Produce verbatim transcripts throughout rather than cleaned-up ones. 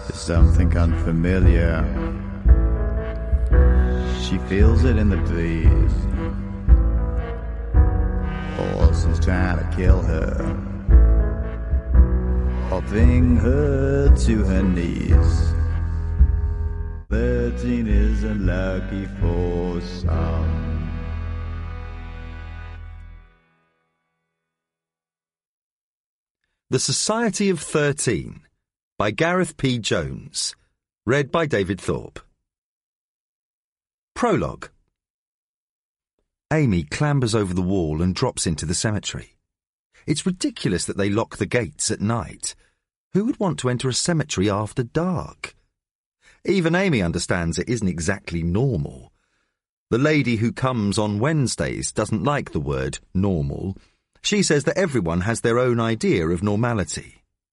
Something unfamiliar. She feels it in the breeze. Horses trying to kill her, or bring her to her knees. Thirteen is unlucky for some. The Society of Thirteen by Gareth P. Jones. Read by David Thorpe. Prologue. Amy clambers over the wall and drops into the cemetery. It's ridiculous that they lock the gates at night. Who would want to enter a cemetery after dark? Even Amy understands it isn't exactly normal. The lady who comes on Wednesdays doesn't like the word normal. She says that everyone has their own idea of normality.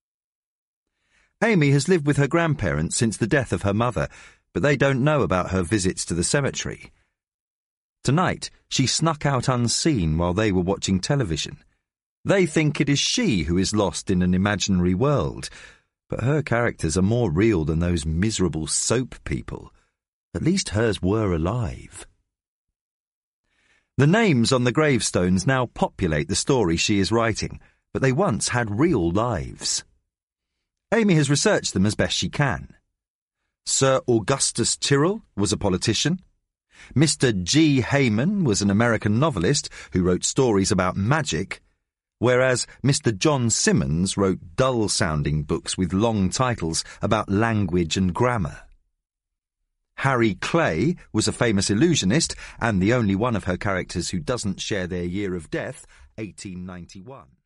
Amy has lived with her grandparents since the death of her mother, but they don't know about her visits to the cemetery. Tonight, she snuck out unseen while they were watching television. They think it is she who is lost in an imaginary world, but her characters are more real than those miserable soap people. At least hers were alive. The names on the gravestones now populate the story she is writing, but they once had real lives. Amy has researched them as best she can. Sir Augustus Tyrrell was a politician. Mister G. Heyman was an American novelist who wrote stories about magic, whereas Mister John Simmons wrote dull-sounding books with long titles about language and grammar. Harry Clay was a famous illusionist and the only one of her characters who doesn't share their year of death, eighteen ninety-one.